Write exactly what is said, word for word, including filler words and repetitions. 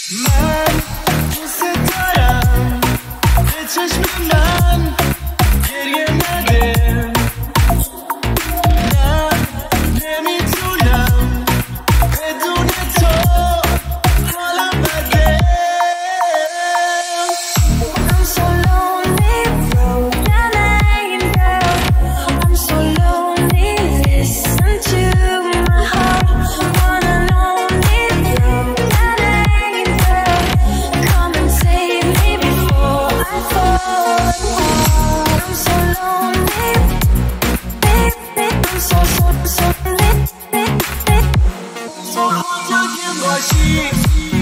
من دوست دارم به چشم من گریه نده، نه نمیتونم بدون تو حالم بده. I'm so lonely, broken angel. I'm so lonely, listen to my heart. One and only broken angel. Come and save me before I fall apart. I'm so lonely, I'm so so so lonely. تو کجا که باشی